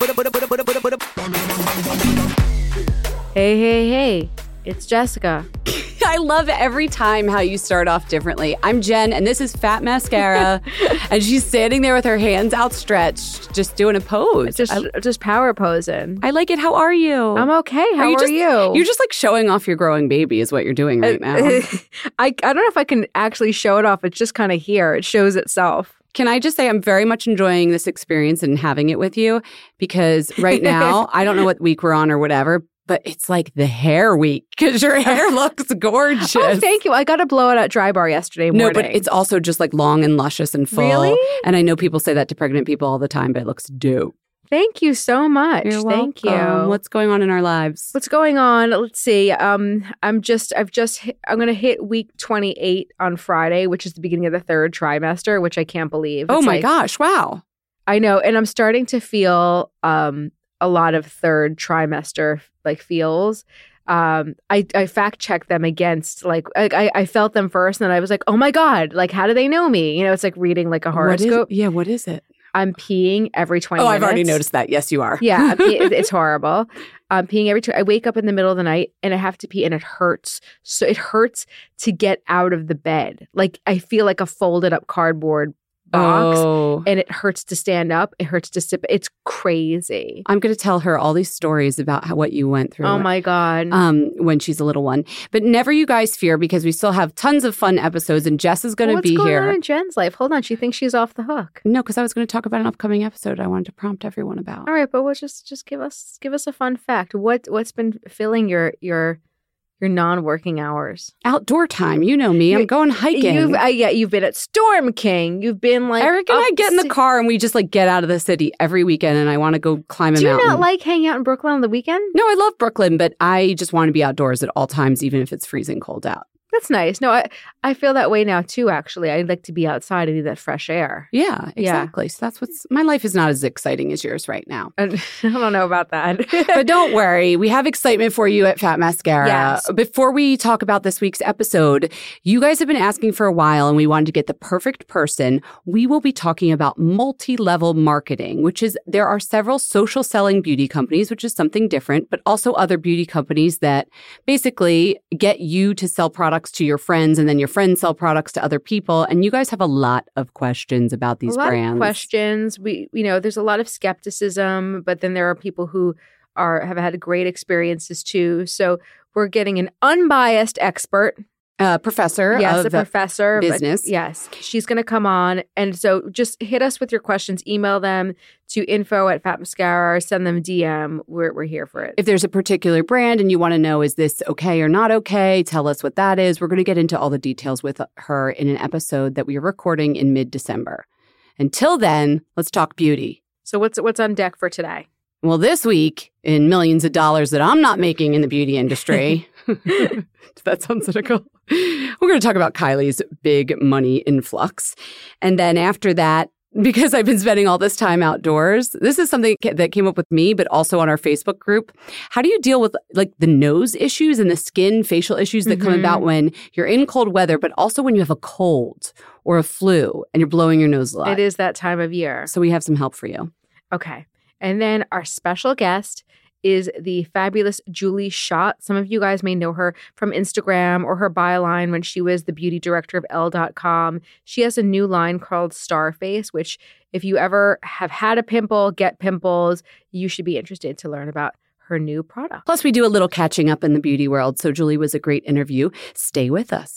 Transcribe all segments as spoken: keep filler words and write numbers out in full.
Hey, hey, hey, it's Jessica. I love every time how you start off differently. I'm Jen, and this is Fat Mascara, and she's standing there with her hands outstretched, just doing a pose. Just, I, just power posing. I like it. How are you? I'm okay. How are you? Are just, you? You're just like showing off your growing baby is what you're doing right now. I, I don't know if I can actually show it off. It's just kind of here. It shows itself. Can I just say I'm very much enjoying this experience and having it with you because right now, I don't know what week we're on or whatever, but it's like the hair week because your hair looks gorgeous. Oh, thank you. I got a blowout at Dry Bar yesterday morning. No, but it's also just like long and luscious and full. Really? And I know people say that to pregnant people all the time, but it looks dope. Thank you so much. You're Thank welcome. you. What's going on in our lives? What's going on? Let's see. Um, I'm just, I've just, hit, I'm going to hit week twenty-eight on Friday, which is the beginning of the third trimester, which I can't believe. Oh It's my like, gosh. Wow. I know. And I'm starting to feel um, a lot of third trimester like feels. Um, I, I fact checked them against like, I, I felt them first and then I was like, oh my God, like, how do they know me? You know, it's like reading like a horoscope. What is, yeah. What is it? I'm peeing every twenty oh, minutes. I've already noticed that. Yes, you are. Yeah, I'm pee- it's horrible. I'm peeing every. Tw- I wake up in the middle of the night and I have to pee, and it hurts. So it hurts to get out of the bed. Like I feel like a folded up cardboard box, oh. and it hurts to stand up. It hurts to sit. It's crazy. I'm going to tell her all these stories about how, what you went through. Oh my God. Um, when she's a little one. But never you guys fear because we still have tons of fun episodes and Jess is going to well, be what's going here. on in Jen's life? Hold on. She thinks she's off the hook. No, because I was going to talk about an upcoming episode I wanted to prompt everyone about. All right, but we'll just just give us give us a fun fact. What what's been filling your your your non-working hours? Outdoor time. You know me. I'm You- going hiking. You've uh, yeah, you've been at Storm King. You've been like Eric and up I get in the to- car and we just like get out of the city every weekend and I want to go climb a Do you mountain. not like hanging out in Brooklyn on the weekend? No, I love Brooklyn, but I just want to be outdoors at all times, even if it's freezing cold out. That's nice. No, I, I feel that way now too, actually. I like to be outside and need that fresh air. Yeah, exactly. So that's what's my life is not as exciting as yours right now. And I don't know about that. But don't worry, we have excitement for you at Fat Mascara. Yes. Before we talk about this week's episode, you guys have been asking for a while and we wanted to get the perfect person. We will be talking about multi-level marketing, which is there are several social selling beauty companies, which is something different, but also other beauty companies that basically get you to sell products to your friends and then your friends sell products to other people. And you guys have a lot of questions about these a lot brands. Of questions. We, you know, there's a lot of skepticism, but then there are people who are have had great experiences too. So we're getting an unbiased expert. Uh, professor Yes, of a professor. but- business. yes. She's going to come on. And so just hit us with your questions. Email them to info at Fat Mascara or send them D M. We're, we're here for it. If there's a particular brand and you want to know, is this okay or not okay? Tell us what that is. We're going to get into all the details with her in an episode that we are recording in mid-December. Until then, let's talk beauty. So what's what's on deck for today? Well, this week, in millions of dollars that I'm not making in the beauty industry, does that sound cynical? We're going to talk about Kylie's big money influx. And then after that, because I've been spending all this time outdoors, this is something that came up with me, but also on our Facebook group. How do you deal with like the nose issues and the skin facial issues that Mm-hmm. come about when you're in cold weather, but also when you have a cold or a flu and you're blowing your nose a lot? It is that time of year. So we have some help for you. Okay. And then our special guest is the fabulous Julie Schott. Some of you guys may know her from Instagram or her byline when she was the beauty director of Elle dot com. She has a new line called Starface, which if you ever have had a pimple, get pimples, you should be interested to learn about her new product. Plus, we do a little catching up in the beauty world. So Julie was a great interview. Stay with us.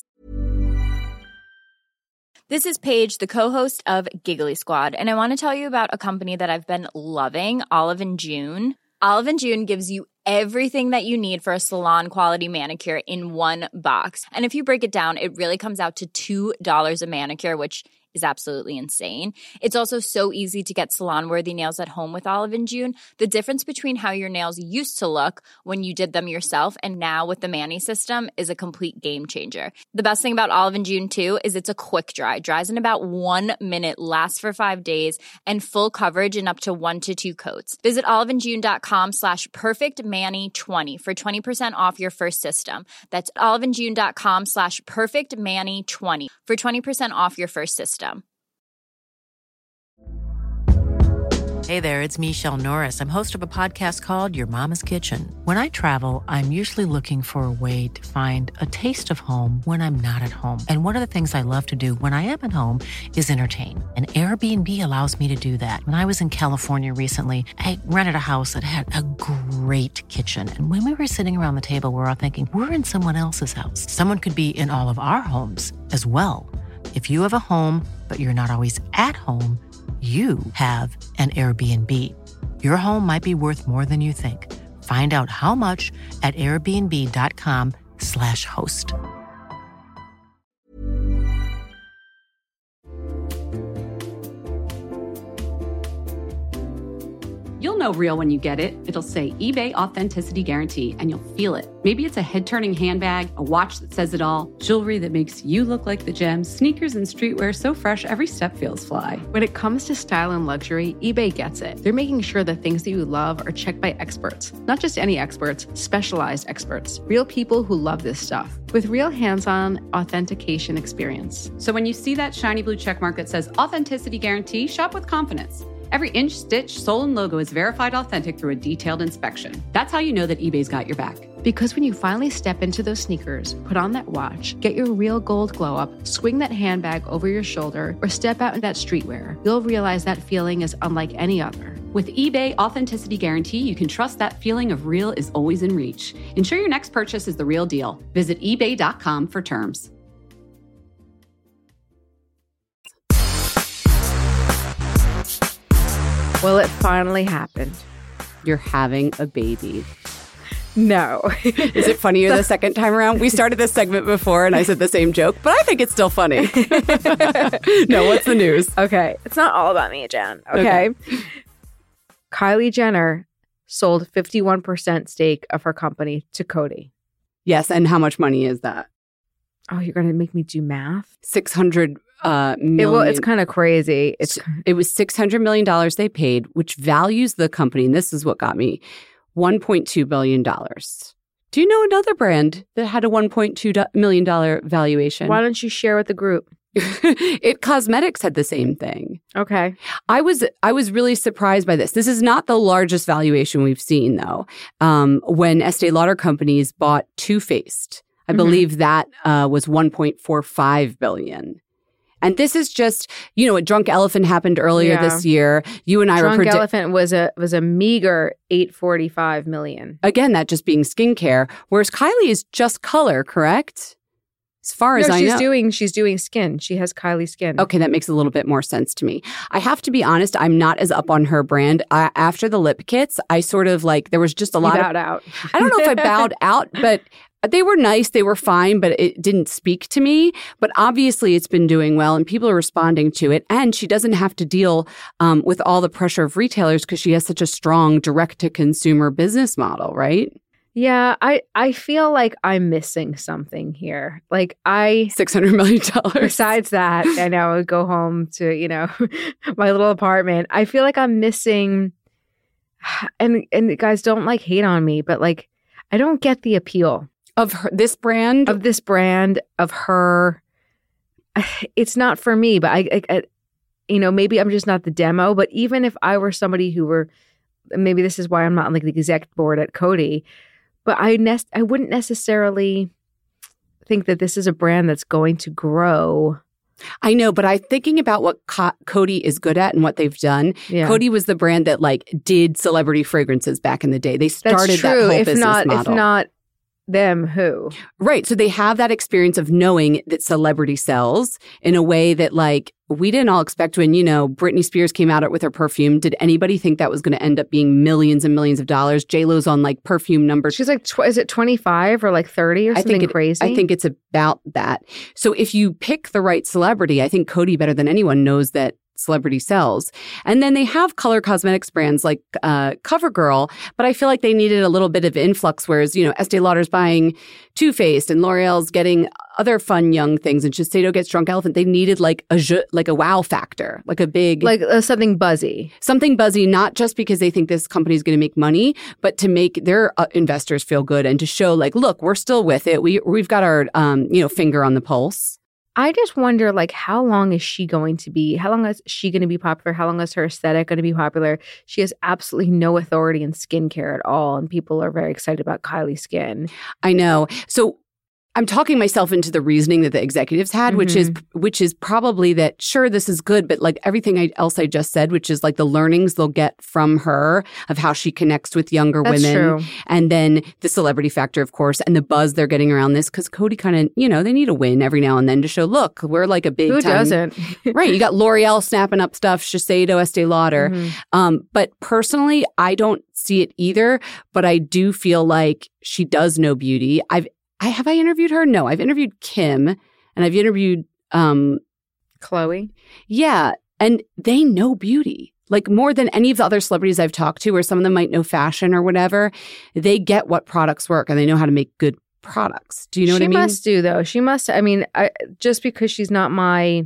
This is Paige, the co-host of Giggly Squad, and I want to tell you about a company that I've been loving, Olive and June. Olive and June gives you everything that you need for a salon-quality manicure in one box. And if you break it down, it really comes out to two dollars a manicure, which is absolutely insane. It's also so easy to get salon-worthy nails at home with Olive and June. The difference between how your nails used to look when you did them yourself and now with the Mani system is a complete game changer. The best thing about Olive and June, too, is it's a quick dry. Dries in about one minute, lasts for five days, and full coverage in up to one to two coats. Visit oliveandjune.com slash perfectmani20 for twenty percent off your first system. That's oliveandjune.com slash perfectmani20 for twenty percent off your first system. Hey there, it's Michelle Norris. I'm host of a podcast called Your Mama's Kitchen. When I travel, I'm usually looking for a way to find a taste of home when I'm not at home. And one of the things I love to do when I am at home is entertain. And Airbnb allows me to do that. When I was in California recently, I rented a house that had a great kitchen. And when we were sitting around the table, we were all thinking, we're in someone else's house. Someone could be in all of our homes as well. If you have a home, but you're not always at home, you have an Airbnb. Your home might be worth more than you think. Find out how much at airbnb.com slash host. You'll know real when you get it. It'll say eBay Authenticity Guarantee, and you'll feel it. Maybe it's a head-turning handbag, a watch that says it all, jewelry that makes you look like the gems, sneakers and streetwear so fresh every step feels fly. When it comes to style and luxury, eBay gets it. They're making sure the things that you love are checked by experts. Not just any experts, specialized experts. Real people who love this stuff. With real hands-on authentication experience. So when you see that shiny blue checkmark that says Authenticity Guarantee, shop with confidence. Every inch, stitch, sole, and logo is verified authentic through a detailed inspection. That's how you know that eBay's got your back. Because when you finally step into those sneakers, put on that watch, get your real gold glow up, swing that handbag over your shoulder, or step out in that streetwear, you'll realize that feeling is unlike any other. With eBay Authenticity Guarantee, you can trust that feeling of real is always in reach. Ensure your next purchase is the real deal. Visit ebay dot com for terms. Well, it finally happened. You're having a baby. No. Is it funnier the second time around? We started this segment before and I said the same joke, but I think it's still funny. No, what's the news? Okay. It's not all about me, Jen. Okay. okay. Kylie Jenner sold fifty-one percent stake of her company to Coty. Yes. And how much money is that? Oh, you're going to make me do math? six hundred uh, million. It, well, it's kind of crazy. It's It was six hundred million dollars they paid, which values the company, and this is what got me, one point two billion dollars. Do you know another brand that had a one point two million dollars valuation? Why don't you share with the group? It Cosmetics had the same thing. Okay. I was I was really surprised by this. This is not the largest valuation we've seen, though. Um, when Estee Lauder companies bought Too Faced, I mm-hmm. believe that uh, was one point four five billion dollars. And this is just, you know, a Drunk Elephant happened earlier yeah. this year. You and I Drunk were Drunk Elephant was a was a meager eight hundred forty-five million. Again, that just being skincare, whereas Kylie is just color, correct? As far as no, I she's know. doing she's doing skin. She has Kylie skin. Okay, that makes a little bit more sense to me. I have to be honest, I'm not as up on her brand. I, after the lip kits, I sort of like there was just a you lot bowed of out. I don't know if I bowed out, but they were nice, they were fine, but it didn't speak to me. But obviously it's been doing well and people are responding to it. And she doesn't have to deal um, with all the pressure of retailers because she has such a strong direct-to-consumer business model, right? Yeah, I, I feel like I'm missing something here. Like I... six hundred million dollars. Besides that, and I would go home to, you know, my little apartment. I feel like I'm missing... And, and guys, don't like hate on me, but like, I don't get the appeal. Of her, this brand? Of this brand, of her. It's not for me, but I, I, I, you know, maybe I'm just not the demo. But even if I were somebody who were, maybe this is why I'm not on like the exec board at Coty, but I, ne- I wouldn't necessarily think that this is a brand that's going to grow. I know, but I'm thinking about what Co- Coty is good at and what they've done. Yeah. Coty was the brand that like did celebrity fragrances back in the day. They started that's true. that whole if business not, model. If not them, who? Right. So they have that experience of knowing that celebrity sells in a way that like we didn't all expect when, you know, Britney Spears came out with her perfume. Did anybody think that was going to end up being millions and millions of dollars? J-Lo's on like perfume numbers. She's like, tw- is it twenty-five or like thirty or something I think it, crazy? I think it's about that. So if you pick the right celebrity, I think Coty better than anyone knows that celebrity sells. And then they have color cosmetics brands like uh, CoverGirl, but I feel like they needed a little bit of influx, whereas, you know, Estee Lauder's buying Too Faced and L'Oreal's getting other fun young things and Shiseido gets Drunk Elephant. They needed like a like a wow factor, like a big... Like uh, something buzzy. Something buzzy, not just because they think this company is going to make money, but to make their uh, investors feel good and to show like, look, we're still with it. We, we've got our, um, you know, finger on the pulse. I just wonder, like, how long is she going to be? How long is she going to be popular? How long is her aesthetic going to be popular? She has absolutely no authority in skincare at all. And people are very excited about Kylie Skin. I know. So I'm talking myself into the reasoning that the executives had, mm-hmm. which is which is probably that, sure, this is good, but like everything I, else I just said, which is like the learnings they'll get from her of how she connects with younger That's women. True. And then the celebrity factor, of course, and the buzz they're getting around this, because Coty kind of, you know, they need a win every now and then to show, look, we're like a big Who time. doesn't? Right. You got L'Oreal snapping up stuff, Shiseido, Estee Lauder. Mm-hmm. Um, but personally, I don't see it either, but I do feel like she does know beauty. I've I have I interviewed her? No, I've interviewed Kim and I've interviewed um Chloe. Yeah, and they know beauty. Like more than any of the other celebrities I've talked to, or some of them might know fashion or whatever. They get what products work and they know how to make good products. Do you know she what I mean? She must do though. She must I mean, I, just because she's not my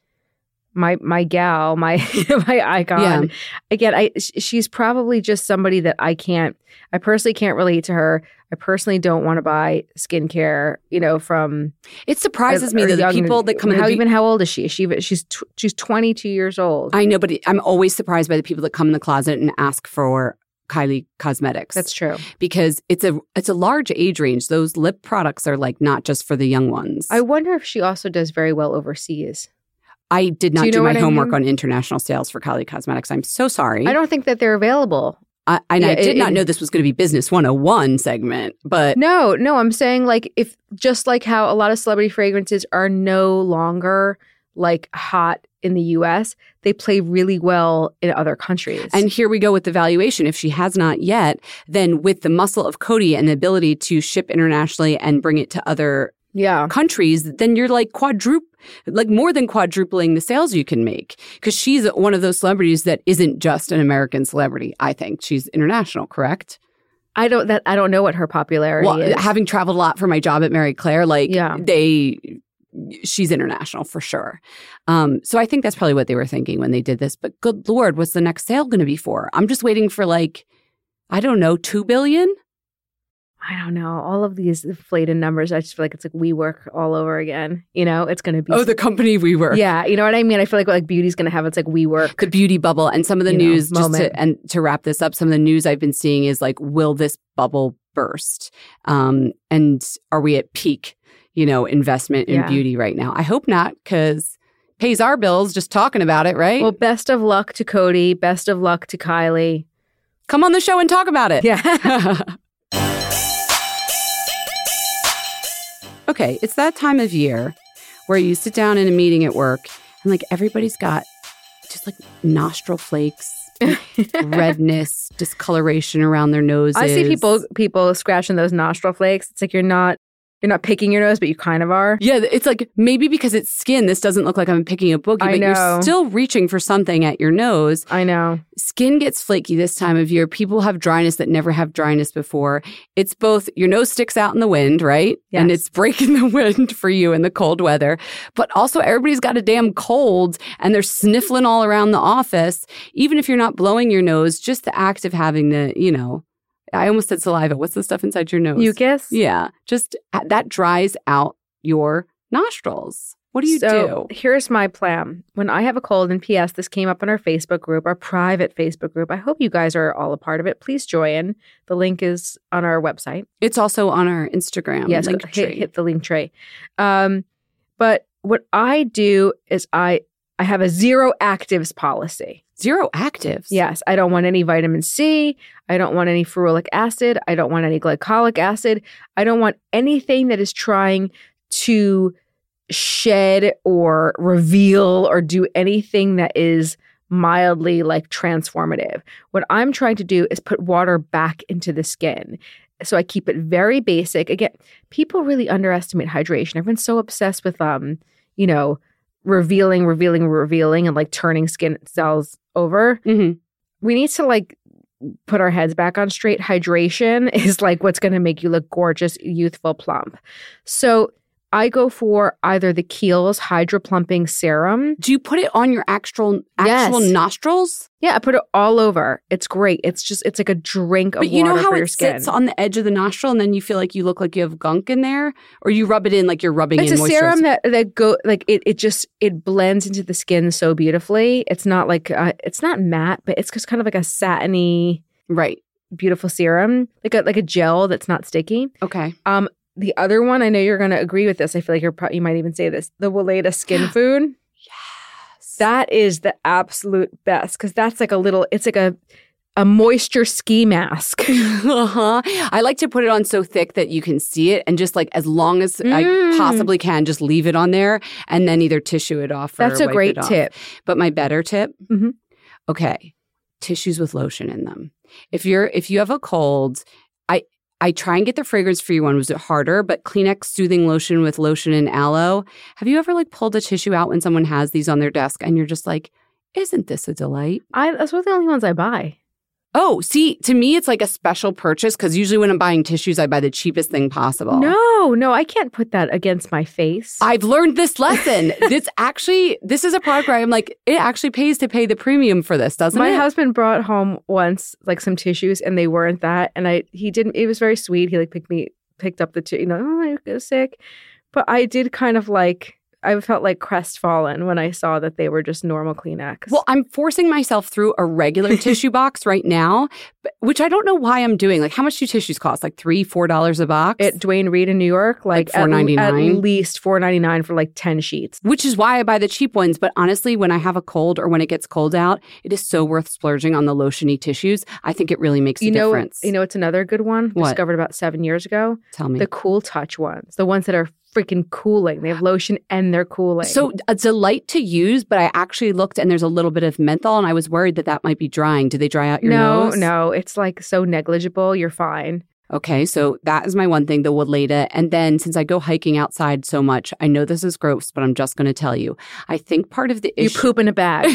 my my gal, my my icon. Yeah. Again, I she's probably just somebody that I can't I personally can't relate to her. I personally don't want to buy skincare, you know, from It surprises me that the people that come in how the, even how old is she? She she's tw- she's twenty-two years old. I know, but I'm always surprised by the people that come in the closet and ask for Kylie Cosmetics. That's true. Because it's a it's a large age range. Those lip products are like not just for the young ones. I wonder if she also does very well overseas. I did not do, you do know my I homework mean? on international sales for Kylie Cosmetics. I'm so sorry. I don't think that they're available. I, and yeah, I did it, not it, know this was going to be Business one oh one segment, but no, no, I'm saying like if just like how a lot of celebrity fragrances are no longer like hot in the U S, they play really well in other countries. And here we go with the valuation. If she has not yet, then with the muscle of Coty and the ability to ship internationally and bring it to other yeah. countries, then you're like quadruple, like more than quadrupling the sales you can make. Because she's one of those celebrities that isn't just an American celebrity. I think she's international, correct? I don't that I don't know what her popularity well, is. Having traveled a lot for my job at Marie Claire, like yeah. they, she's international for sure. Um, so I think that's probably what they were thinking when they did this. But good Lord, what's the next sale going to be for? I'm just waiting for like, I don't know, two billion. I don't know. All of these inflated numbers, I just feel like it's like WeWork all over again. You know, it's going to be. Oh, the company WeWork. Yeah. You know what I mean? I feel like like beauty's going to have its like WeWork. The beauty bubble. And some of the you news, know, just moment. to, and to wrap this up, some of the news I've been seeing is like, will this bubble burst? Um, and are we at peak, you know, investment in yeah. beauty right now? I hope not, because pays our bills just talking about it, right? Well, best of luck to Coty. Best of luck to Kylie. Come on the show and talk about it. Yeah. Okay, it's that time of year where you sit down in a meeting at work and like everybody's got just like nostril flakes, redness, discoloration around their noses. I see people people scratching those nostril flakes. It's like you're not you're not picking your nose, but you kind of are. Yeah, it's like maybe because it's skin, this doesn't look like I'm picking a boogie, I but know. you're still reaching for something at your nose. I know. Skin gets flaky this time of year. People have dryness that never have dryness before. It's both your nose sticks out in the wind, right? Yes. And it's breaking the wind for you in the cold weather. But also everybody's got a damn cold and they're sniffling all around the office. Even if you're not blowing your nose, just the act of having the, you know, I almost said saliva. What's the stuff inside your nose? Mucus? Yeah. Just that dries out your nostrils. What do you so, do? Here's my plan. When I have a cold, and P S, this came up in our Facebook group, our private Facebook group. I hope you guys are all a part of it. Please join. The link is on our website. It's also on our Instagram. Yes, link hit, tree. hit the link tray. Um, but what I do is I I have a zero actives policy. Zero actives? Yes. I don't want any vitamin C. I don't want any ferulic acid. I don't want any glycolic acid. I don't want anything that is trying to shed or reveal or do anything that is mildly like transformative. What I'm trying to do is put water back into the skin. So I keep it very basic. Again, people really underestimate hydration. Everyone's so obsessed with, um, you know, revealing, revealing, revealing, and like turning skin cells over. Mm-hmm. We need to like put our heads back on straight. Hydration is like what's going to make you look gorgeous, youthful, plump. So I go for either the Kiehl's Hydro Plumping Serum. Do you put it on your actual actual Yes. nostrils? Yeah, I put it all over. It's great. It's just, it's like a drink of But you water know how for it your skin. sits on the edge of the nostril and then you feel like you look like you have gunk in there? Or you rub it in like you're rubbing It's in a moisturizer? serum that that go like it. It just it blends into the skin so beautifully. It's not like uh, it's not matte, but it's just kind of like a satiny, Right. beautiful serum, like a like a gel that's not sticky. Okay. Um, the other one, I know you're going to agree with this. I feel like you're pro- you might even say this. The Weleda Skin Food. Yes. That is the absolute best because that's like a little. It's like a a moisture ski mask. uh-huh. I like to put it on so thick that you can see it and just like as long as I Mm. possibly can, just leave it on there and then either tissue it off or That's a wipe great it off. tip. But my better tip, Mhm. okay, tissues with lotion in them. If you're if you have a cold, I I try and get the fragrance-free one. Was it harder? But Kleenex Soothing Lotion with lotion and aloe. Have you ever like pulled a tissue out when someone has these on their desk and you're just like, isn't this a delight? I those are the only ones I buy. Oh, see, to me, it's like a special purchase because usually when I'm buying tissues, I buy the cheapest thing possible. No, no, I can't put that against my face. I've learned this lesson. This actually, this is a product where I'm like, it actually pays to pay the premium for this, doesn't My it? husband brought home once like some tissues and they weren't that. And I he didn't it was very sweet. He like picked me picked up the t- you know, oh, I was sick. But I did kind of like I felt like crestfallen when I saw that they were just normal Kleenex. Well, I'm forcing myself through a regular tissue box right now, but- which I don't know why I'm doing. Like, how much do tissues cost? Like three, four dollars a box? at Dwayne Reed in New York, like, Like four ninety-nine? at, at least four ninety-nine for like ten sheets. Which is why I buy the cheap ones. But honestly, when I have a cold or when it gets cold out, it is so worth splurging on the lotiony tissues. I think it really makes a You know, difference. you know, it's another good one What? discovered about seven years ago. Tell me. The Cool Touch ones, the ones that are freaking cooling. They have lotion and they're cooling. So a delight to use, but I actually looked and there's a little bit of menthol and I was worried that that might be drying. Do they dry out your no, nose? no, it's like so negligible. You're fine. Okay, so that is my one thing, the Weleda. And then since I go hiking outside so much, I know this is gross, but I'm just going to tell you. I think part of the You issue— poop in a bag.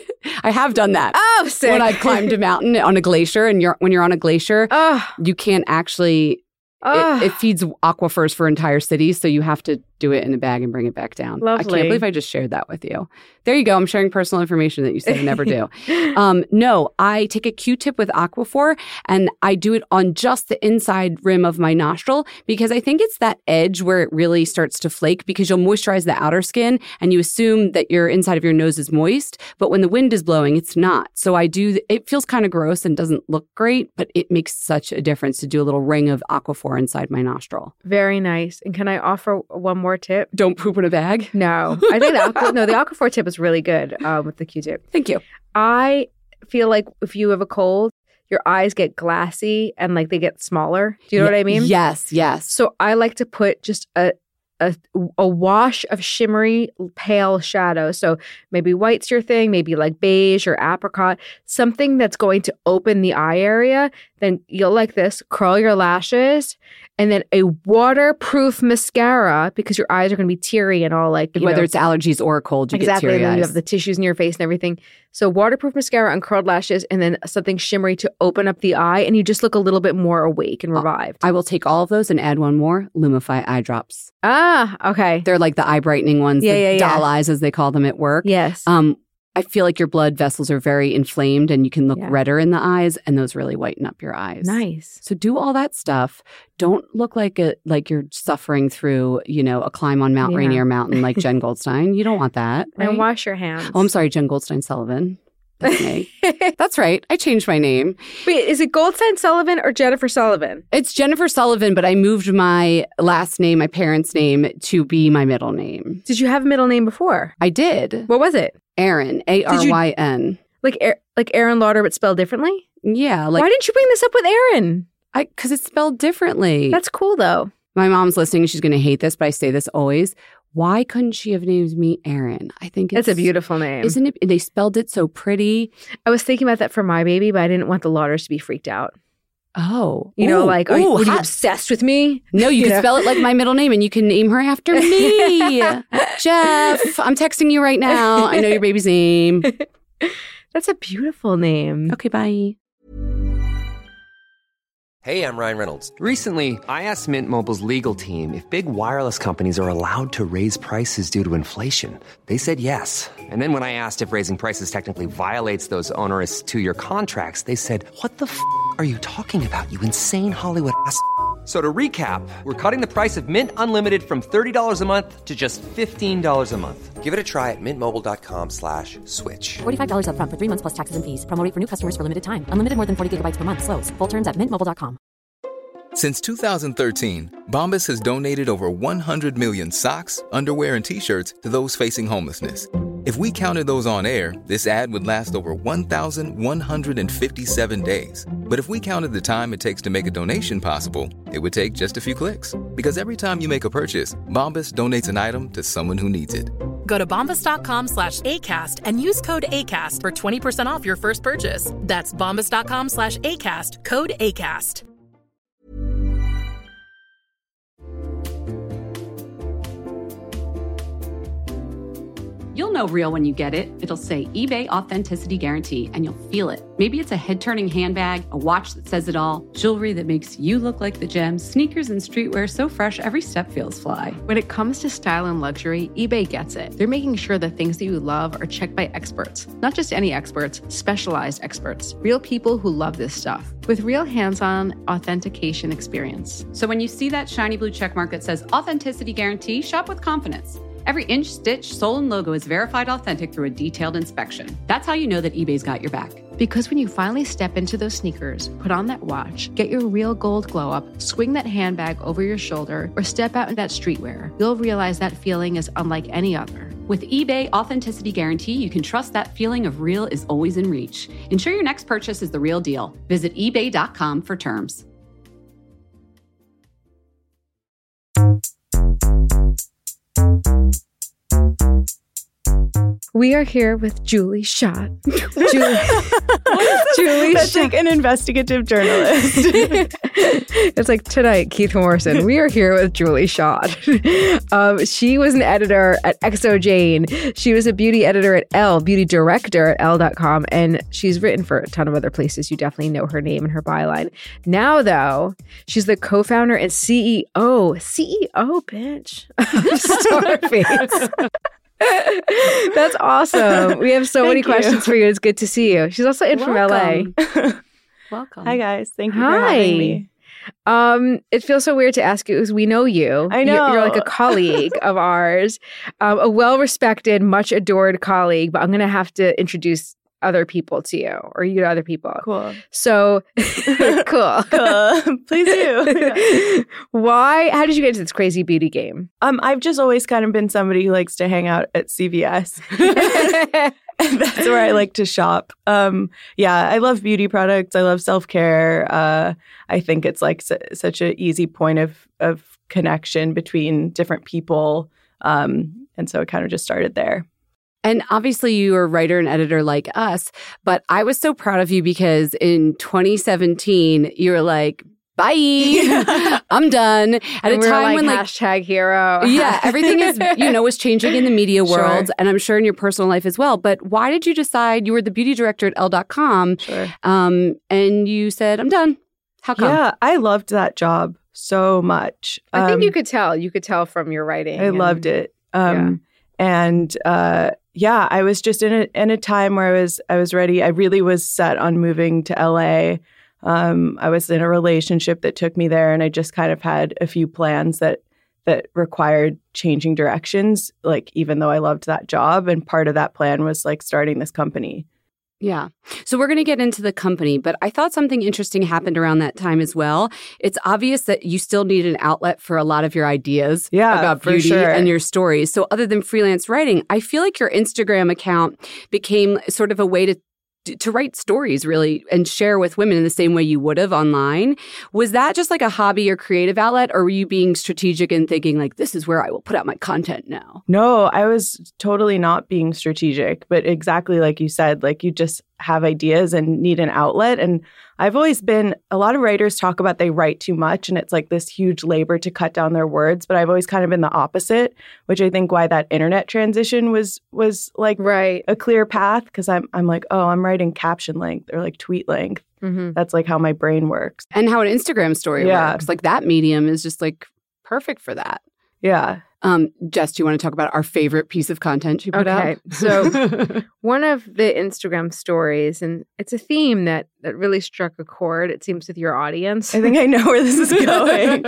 I have done that. Oh, sick. When I've climbed a mountain on a glacier, and you're when you're on a glacier, Oh, you can't actually— oh. It, it feeds aquifers for entire cities, so you have to do it in a bag and bring it back down. I Lovely. can't believe I just shared that with you. There you go. I'm sharing personal information that you say I never do. Um, no, I take a Q-tip with Aquaphor and I do it on just the inside rim of my nostril because I think it's that edge where it really starts to flake because you'll moisturize the outer skin and you assume that your inside of your nose is moist, but when the wind is blowing, it's not. So I do, it feels kind of gross and doesn't look great, but it makes such a difference to do a little ring of Aquaphor inside my nostril. Very nice. And can I offer one more tip? Don't poop in a bag. No, I think the Aqua, no, the Aquaphor tip is really good uh, with the Q-tip. Thank you. I feel like if you have a cold, your eyes get glassy and like they get smaller. Do you know Ye- what I mean? Yes, yes. So I like to put just a a a wash of shimmery pale shadow. So maybe white's your thing, maybe like beige or apricot, something that's going to open the eye area. Then you'll like this, curl your lashes, and then a waterproof mascara because your eyes are going to be teary and all like, you Whether know, it's allergies or a cold, you exactly. get And teary then you eyes. have the tissues in your face and everything. So waterproof mascara, uncurled lashes, and then something shimmery to open up the eye, and you just look a little bit more awake and revived. I will take all of those and add one more, Lumify eye drops. Ah, okay. They're like the eye brightening ones, Yeah, the yeah, yeah. doll eyes as they call them at work. Yes. Um, I feel like your blood vessels are very inflamed and you can look Yeah. redder in the eyes and those really whiten up your eyes. Nice. So do all that stuff. Don't look like a like you're suffering through, you know, a climb on Mount Yeah. Rainier Mountain like Jen Goldstein. You don't want that. Right? And wash your hands. Oh, I'm sorry, Jen Goldstein Sullivan. That's me. That's right. I changed my name. Wait, is it Goldstein Sullivan or Jennifer Sullivan? It's Jennifer Sullivan, but I moved my last name, my parents' name, to be my middle name. Did you have a middle name before? I did. What was it? Aaron, A R Y N. Like Aaron, like Aaron Lauder, but spelled differently? Yeah, like Why didn't you bring this up with Aaron? I because it's spelled differently. That's cool, though. My mom's listening. She's going to hate this, but I say this always. Why couldn't she have named me Aaron? I think it's That's a beautiful name. Isn't it? They spelled it so pretty. I was thinking about that for my baby, but I didn't want the Lauders to be freaked out. Oh, You know, Ooh, like, are, you- ooh, what, are you hot- obsessed with me? No, you You can know? spell it like my middle name and you can name her after me. Jeff, I'm texting you right now. I know your baby's name. That's a beautiful name. Okay, bye. Hey, I'm Ryan Reynolds. Recently, I asked Mint Mobile's legal team if big wireless companies are allowed to raise prices due to inflation. They said yes. And then when I asked if raising prices technically violates those onerous two-year contracts, they said, what the f*** are you talking about, you insane Hollywood ass f- So to recap, we're cutting the price of Mint Unlimited from thirty dollars a month to just fifteen dollars a month. Give it a try at mintmobile.com slash switch. forty-five dollars up front for three months plus taxes and fees. Promo rate for new customers for limited time. Unlimited more than forty gigabytes per month. Slows full terms at mint mobile dot com. Since two thousand thirteen, Bombas has donated over one hundred million socks, underwear, and T-shirts to those facing homelessness. If we counted those on air, this ad would last over one thousand one hundred fifty-seven days. But if we counted the time it takes to make a donation possible, it would take just a few clicks. Because every time you make a purchase, Bombas donates an item to someone who needs it. Go to bombas.com slash ACAST and use code ACAST for twenty percent off your first purchase. That's bombas.com slash ACAST, code ACAST. You'll know real when you get it. It'll say eBay Authenticity Guarantee, and you'll feel it. Maybe it's a head-turning handbag, a watch that says it all, jewelry that makes you look like the gem, sneakers and streetwear so fresh every step feels fly. When it comes to style and luxury, eBay gets it. They're making sure the things that you love are checked by experts. Not just any experts, specialized experts. Real people who love this stuff. With real hands-on authentication experience. So when you see that shiny blue checkmark that says Authenticity Guarantee, shop with confidence. Every inch, stitch, sole, and logo is verified authentic through a detailed inspection. That's how you know that eBay's got your back. Because when you finally step into those sneakers, put on that watch, get your real gold glow up, swing that handbag over your shoulder, or step out in that streetwear, you'll realize that feeling is unlike any other. With eBay Authenticity Guarantee, you can trust that feeling of real is always in reach. Ensure your next purchase is the real deal. Visit ebay dot com for terms. We are here with Julie Schott. Julie, Julie That's Schott. like an investigative journalist. It's like tonight, Keith Morrison. We are here with Julie Schott. Um, she was an editor at Exojane. She was a beauty editor at Elle, beauty director at Elle dot com, and she's written for a ton of other places. You definitely know her name and her byline. Now, though, she's the co-founder and C E O, C E O, bitch, of Starface. That's awesome. We have so Thank many you. questions for you. It's good to see you. She's also in from L A. Welcome. Hi, guys. Thank you Hi. for having me. Um, it feels so weird to ask you because we know you. I You're, know. you're like a colleague of ours, um, a well-respected, much adored colleague. But I'm going to have to introduce other people to you, or you to other people. Cool. So cool. Cool. Please do. Yeah. Why? How did you get into this crazy beauty game? Um, I've just always kind of been somebody who likes to hang out at C V S. That's where I like to shop. Um, yeah, I love beauty products. I love self-care. Uh, I think it's like su- such an easy point of of connection between different people. Um, and so it kind of just started there. And obviously you are a writer and editor like us, but I was so proud of you because in twenty seventeen, you were like, bye, I'm done. At And a we were time like, when like, hashtag hero. yeah, everything is, you know, was changing in the media world, Sure. and I'm sure in your personal life as well. But why did you decide, you were the beauty director at Elle dot com, Sure. um, and you said, I'm done. How come? Yeah, I loved that job so much. I think Um, you could tell. You could tell from your writing. I and- loved it. Um, And uh, yeah, I was just in a in a time where I was I was ready. I really was set on moving to L A. Um, I was in a relationship that took me there, and I just kind of had a few plans that that required changing directions. Like even though I loved that job, and part of that plan was like starting this company. Yeah. So we're going to get into the company, but I thought something interesting happened around that time as well. It's obvious that you still need an outlet for a lot of your ideas Yeah, about for beauty sure. and your stories. So other than freelance writing, I feel like your Instagram account became sort of a way to to write stories really and share with women in the same way you would have online. Was that just like a hobby or creative outlet, or were you being strategic and thinking like, this is where I will put out my content now? No, I was totally not being strategic, but exactly like you said, like you just have ideas and need an outlet. And I've always been, a lot of writers talk about they write too much and it's like this huge labor to cut down their words, but I've always kind of been the opposite, which I think why that internet transition was was like Right. a clear path, because I'm I'm like, oh, I'm writing caption length or like tweet length. Mm-hmm. That's like how my brain works. And how an Instagram story yeah. works. Like that medium is just like perfect for that. Yeah. Um, Jess, do you want to talk about our favorite piece of content you put okay. out? So one of the Instagram stories, and it's a theme that, that really struck a chord, it seems, with your audience. I think I know where this is going.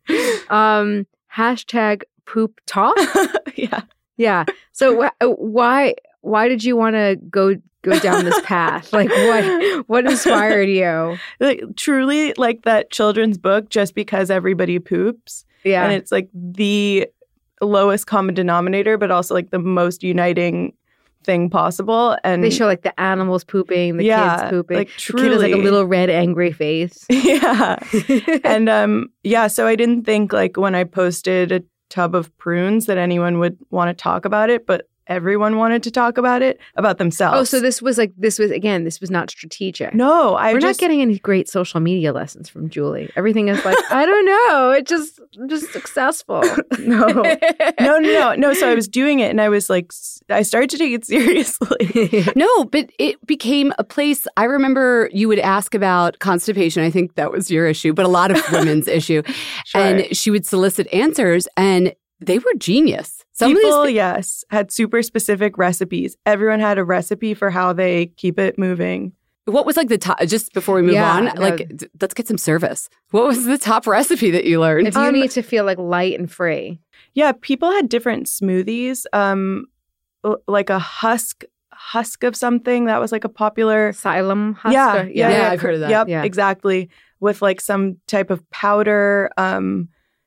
um, hashtag poop talk. yeah. Yeah. So wh- why why did you want to go go down this path? Like what what inspired you? Like, truly like that children's book, Just Because Everybody Poops. Yeah. And it's like the lowest common denominator, but also like the most uniting thing possible. And they show like the animals pooping, the yeah, kids pooping. Like truly. The kid has like a little red angry face. Yeah. And um yeah, so I didn't think like when I posted a tub of prunes that anyone would want to talk about it, but everyone wanted to talk about it, about themselves. Oh, so this was like, this was, again, this was not strategic. No, I We're just, not getting any great social media lessons from Julie. Everything is like, I don't know. It just, I'm just successful. no, no, no, no, no. So I was doing it and I was like, I started to take it seriously. No, but it became a place. I remember you would ask about constipation. I think that was your issue, but a lot of women's issue. Sure. And she would solicit answers and they were genius. Some People, of these yes, had super specific recipes. Everyone had a recipe for how they keep it moving. What was like the top, just before we move Yeah, on, no. like d- let's get some service. What was the top recipe that you learned? If you um, need to feel like light and free. Yeah, people had different smoothies, um, l- like a husk husk of something. That was like a popular. Psyllium husk? Yeah, or- yeah, Yeah, yeah, I've heard of that. Yep, Yeah. exactly. With like some type of powder, um,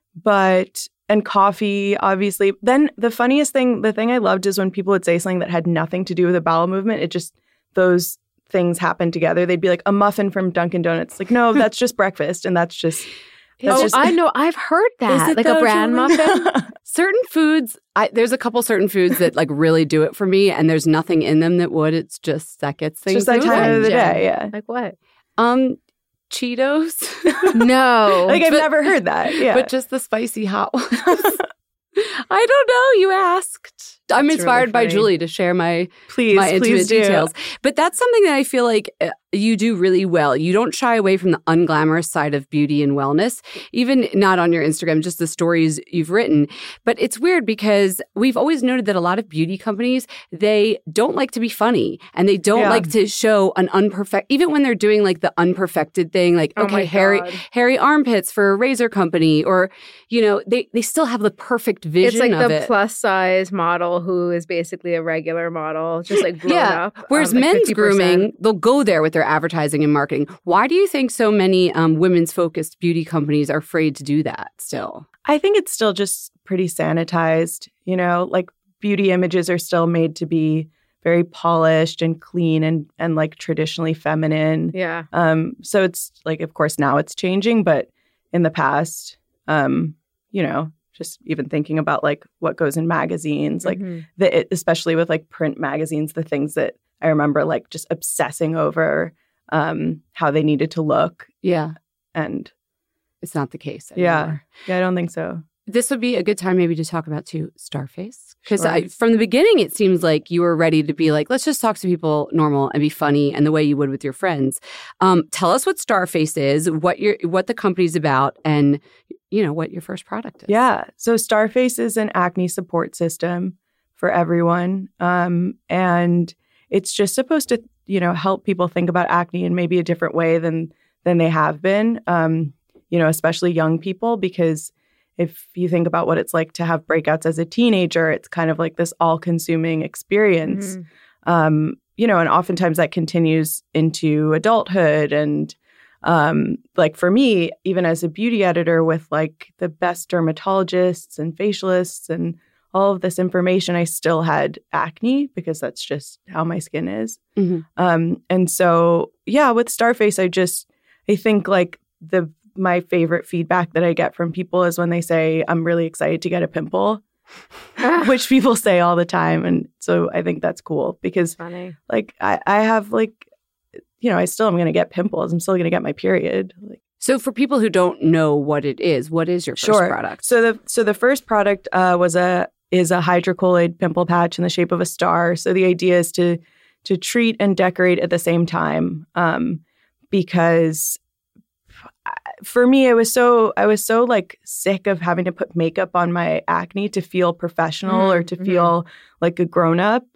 but... and coffee, obviously. Then the funniest thing, the thing I loved is when people would say something that had nothing to do with a bowel movement. It just, those things happened together. They'd be like, a muffin from Dunkin' Donuts. Like, no, that's just breakfast. And that's just, that's oh, just I know. I've heard that. it Like though, a bran Julie? muffin. Certain foods, I, there's a couple certain foods that like really do it for me, and there's nothing in them that would. It's just that gets things just that moving. time of the Jen. day. Yeah. Like what? Um, Cheetos. No. Like, I've But- never heard that. Yeah. But just the spicy hot ones. I don't know. You asked. I'm That's inspired really by funny. Julie to share my please, my intimate please do. details. But that's something that I feel like uh, you do really well. You don't shy away from the unglamorous side of beauty and wellness, even not on your Instagram, just the stories you've written. But it's weird because we've always noted that a lot of beauty companies, they don't like to be funny and they don't Yeah. like to show an unperfect, even when they're doing like the unperfected thing, like, Oh my okay, hairy, God. hairy armpits for a razor company, or, you know, they, they still have the perfect vision It's like of the it. plus size model who is basically a regular model, just like blown Yeah. up. Whereas um, like men's fifty percent. grooming, they'll go there with their advertising and marketing. Why do you think so many um, women's focused beauty companies are afraid to do that still? I think it's still just pretty sanitized, you know, like beauty images are still made to be very polished and clean and and like traditionally feminine. Yeah. Um, so it's like, of course, now it's changing, but in the past, um, you know, just even thinking about like what goes in magazines, like Mhm. the, it, especially with like print magazines, the things that I remember like just obsessing over um, how they needed to look. Yeah. And It's not the case yeah, anymore. yeah, I don't think so. This would be a good time maybe to talk about too Starface. Because Sure. from the beginning, it seems like you were ready to be like, let's just talk to people normal and be funny and the way you would with your friends. Um, tell us what Starface is, what your what the company's about, and you know what your first product is. Yeah. So Starface is an acne support system for everyone. Um, and it's just supposed to, you know, help people think about acne in maybe a different way than than they have been, um, you know, especially young people, because if you think about what it's like to have breakouts as a teenager, it's kind of like this all-consuming experience. Mhm. Um, you know, and oftentimes that continues into adulthood. And um, like for me, even as a beauty editor with like the best dermatologists and facialists and all of this information, I still had acne because that's just how my skin is. Mhm. Um, and so, yeah, with Starface, I just, I think like the, my favorite feedback that I get from people is when they say, I'm really excited to get a pimple, which people say all the time. And so I think that's cool because Funny. like I, I have like, you know, I still am going to get pimples. I'm still going to get my period. Like, So for people who don't know what it is, what is your first sure. product? So the so the first product uh, was a is a hydrocolloid pimple patch in the shape of a star. So the idea is to to treat and decorate at the same time. Um, because for me, it was so, I was so like sick of having to put makeup on my acne to feel professional mm-hmm. or to feel like a grown up.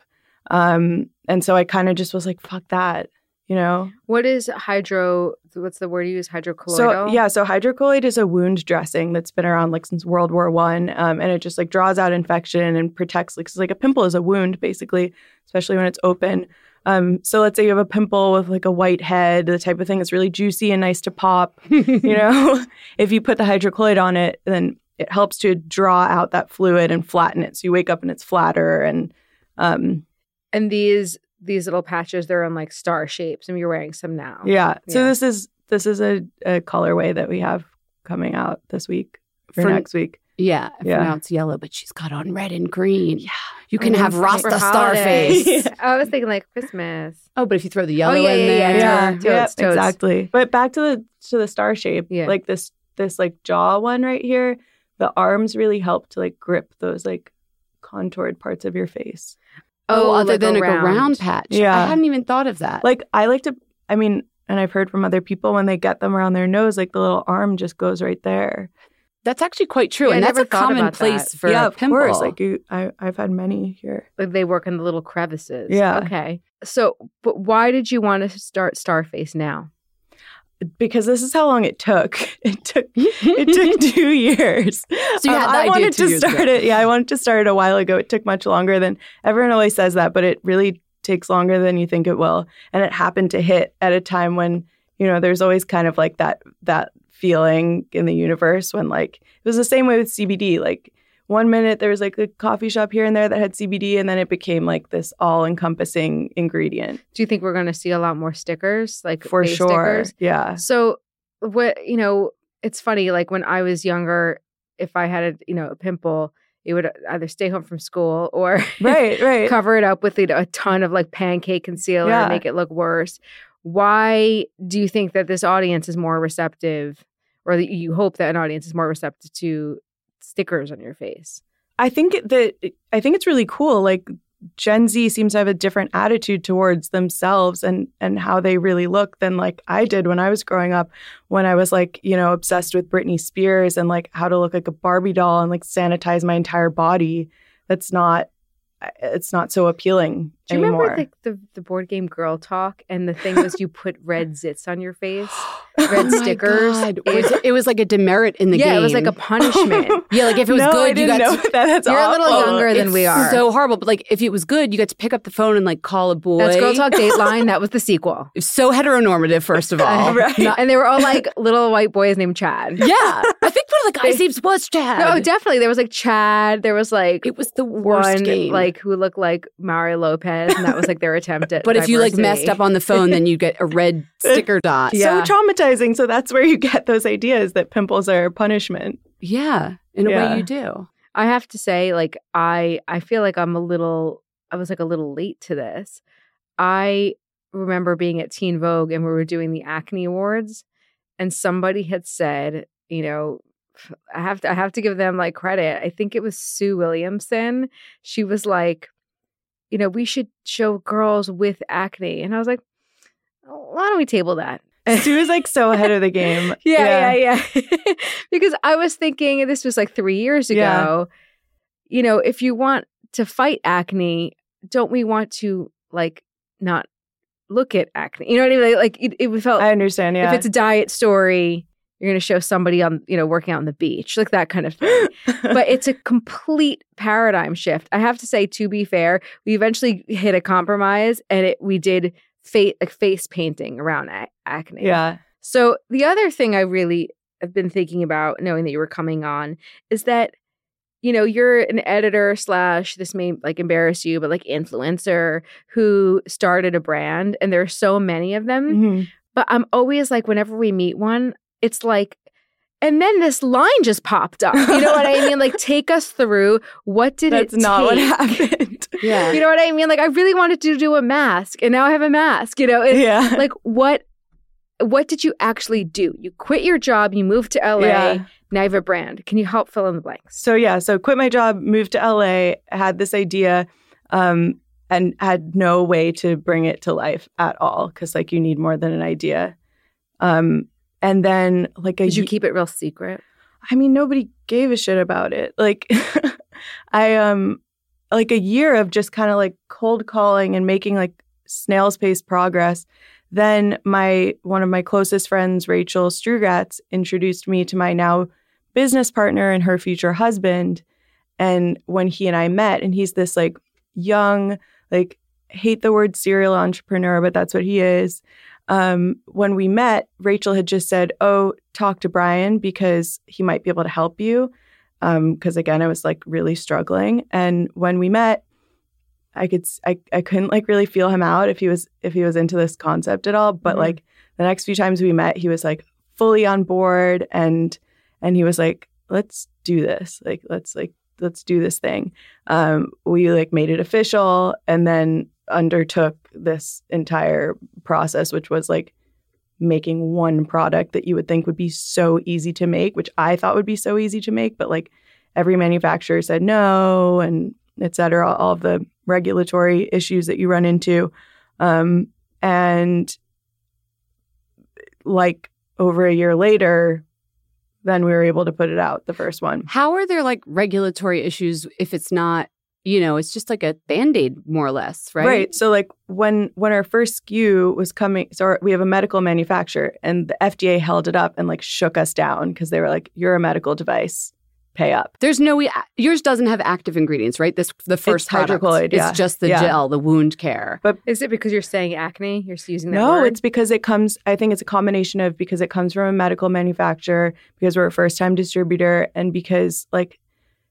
Um, and so I kind of just was like, fuck that, you know? What is hydro, what's the word you use? Hydrocolloidal? So, yeah, so hydrocolloid is a wound dressing that's been around like since World War One. Um, and it just like draws out infection and protects, like, 'cause, like a pimple is a wound basically, especially when it's open. Um, so let's say you have a pimple with like a white head, the type of thing that's really juicy and nice to pop, you know, if you put the hydrocolloid on it, then it helps to draw out that fluid and flatten it. So you wake up and it's flatter. And um, and these these little patches, they're in like star shapes, and you're wearing some now. Yeah. So yeah. this is this is a, a colorway that we have coming out this week for, for next week. Yeah, for yeah. now it's yellow, but she's got on red and green. Yeah. You can have Rasta Starface. I was thinking like Christmas. Oh, but if you throw the yellow oh, yeah, in yeah, there. Yeah, yeah, toads, yeah toads. exactly. But back to the to the star shape, yeah. like this this like jaw one right here, the arms really help to like grip those like contoured parts of your face. Oh, oh other like than a like round. a round patch. Yeah. I hadn't even thought of that. Like I like to, I mean, and I've heard from other people when they get them around their nose, like the little arm just goes right there. That's actually quite true. Yeah, and I that's never a thought common about place that. for yeah, a of pimple. course. Like you, I, I've had many here. Like they work in the little crevices. Yeah. Okay. So, but why did you want to start Starface now? Because this is how long it took. It took it took two years. So you had um, the I idea wanted two to years start ago. it. Yeah, I wanted to start it a while ago. It took much longer than everyone always says that, but it really takes longer than you think it will. And it happened to hit at a time when, you know, there's always kind of like that that feeling in the universe when like it was the same way with C B D. Like one minute there was like a coffee shop here and there that had C B D, and then it became like this all-encompassing ingredient. Do you think we're going to see a lot more stickers, like For face sure. stickers? Yeah. So what, you know, it's funny, like when I was younger, if I had a, you know, a pimple, it would either stay home from school or Right, right. cover it up with you know, a ton of like pancake concealer Yeah. and make it look worse. Why do you think that this audience is more receptive, or that you hope that an audience is more receptive to stickers on your face? I think that I think it's really cool. Like Gen Z seems to have a different attitude towards themselves and and how they really look than like I did when I was growing up, when I was like, you know, obsessed with Britney Spears and like how to look like a Barbie doll and like sanitize my entire body. That's not it's not so appealing Do you anymore. remember the, the, the board game Girl Talk? And the thing was you put red zits on your face, red Oh my stickers. God. Was it, it was like a demerit in the yeah, game. it was like a punishment. Yeah, like if it was no, good, I you didn't got know to, that. That's You're a awful. little younger than it's we are. so horrible. But like if it was good, you got to pick up the phone and like call a boy. That's Girl Talk Dateline. That was the sequel. So heteronormative, first of all. Right. Not- and they were all like little white boys named Chad. Yeah. I think one of the guys' names was Chad. No, definitely. There was like Chad. There was like It was the worst one game. like who looked like Mario Lopez, and that was like their attempt at But if you like diversity. messed up on the phone, then you get a red sticker dot. Yeah. So traumatizing. So that's where you get those ideas that pimples are punishment. Yeah, in a Yeah. way you do. I have to say, like, I I feel like I'm a little, I was like a little late to this. I remember being at Teen Vogue and we were doing the Acne Awards, and somebody had said, you know, I have to I have to give them like credit. I think it was Sue Williamson. She was like, you know, we should show girls with acne. And I was like, why don't we table that? Sue is like so ahead of the game. Yeah, yeah, yeah. Because I was thinking, this was like three years ago, Yeah. you know, if you want to fight acne, don't we want to like not look at acne? You know what I mean? Like it, it felt, I understand. Yeah. if it's a diet story, you're going to show somebody on, you know, working out on the beach, like that kind of thing. But it's a complete paradigm shift. I have to say, to be fair, we eventually hit a compromise, and it we did fa- like face painting around a- acne. yeah. So the other thing I really have been thinking about, knowing that you were coming on, is that, you know, you're an editor slash, this may like embarrass you, but like influencer who started a brand, and there are so many of them. Mm-hmm. But I'm always like, whenever we meet one, it's like, and then this line just popped up. You know what I mean? Like, take us through, what did That's it not what take? happened. Yeah. You know what I mean? Like, I really wanted to do a mask, and now I have a mask. You know, It- Yeah. like what? What did you actually do? You quit your job, you moved to L A, Yeah. now you have a brand. Can you help fill in the blanks? So yeah, so quit my job, moved to L A, had this idea, um, and had no way to bring it to life at all, because like you need more than an idea. Um, and then like a Did you ye- keep it real secret? I mean, nobody gave a shit about it. Like I um like a year of just kind of like cold calling and making like snail's pace progress. Then my one of my closest friends, Rachel Strugatz, introduced me to my now business partner and her future husband. And when he and I met, and he's this like young, like hate the word serial entrepreneur, but that's what he is. Um, when we met, Rachel had just said, oh, talk to Brian because he might be able to help you. Because um, again, I was like really struggling. And when we met, I could I, I couldn't like really feel him out if he was if he was into this concept at all. But mm-hmm. like the next few times we met, he was like fully on board, and and he was like, let's do this. Like let's like let's do this thing. Um, we like made it official, and then undertook this entire process, which was like making one product that you would think would be so easy to make, which I thought would be so easy to make, but like every manufacturer said no, and et cetera, all of the regulatory issues that you run into. Um, and like over a year later, then we were able to put it out, the first one. How are there like regulatory issues if it's not, you know, it's just like a Band-Aid more or less, right? Right. So like when when our first S K U was coming, so our, we have a medical manufacturer, and the F D A held it up and like shook us down because they were like, you're a medical device, pay up. There's no, yours doesn't have active ingredients, right? This the first it's hydrocolloid, yeah. It's just the yeah. gel, the wound care. But is it because you're saying acne? You're using that no, word? it's because it comes, I think it's a combination of because it comes from a medical manufacturer, because we're a first-time distributor, and because like,